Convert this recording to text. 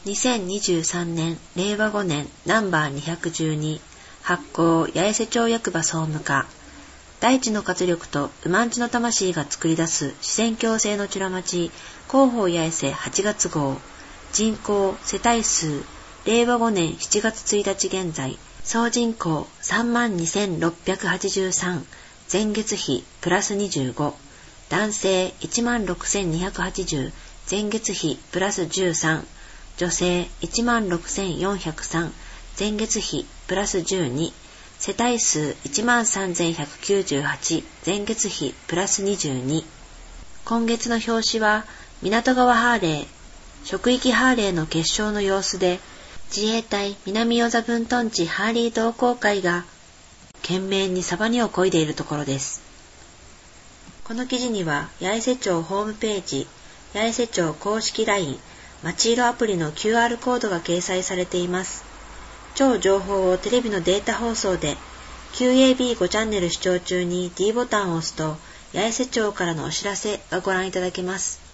2023年令和5年ナンバー212発行八重瀬町役場総務課。大地の活力と馬んちの魂が作り出す自然共生のちゅら町広報八重瀬8月号。人口世帯数令和5年7月1日現在総人口 32,683。前月比プラス25。男性 16,280。前月比プラス13。女性 16,403。前月比プラス12。世帯数 13,198。前月比プラス22。今月の表紙は港川ハーレー職域ハーレーの決勝の様子で、自衛隊南与座分屯地ハーリー同好会が懸命にサバニを漕いでいるところです。この記事には八重瀬町ホームページ、八重瀬町公式 LINE、まちいろアプリの QR コードが掲載されています。超情報をテレビのデータ放送で QAB5 チャンネル視聴中に D ボタンを押すと八重瀬町からのお知らせがご覧いただけます。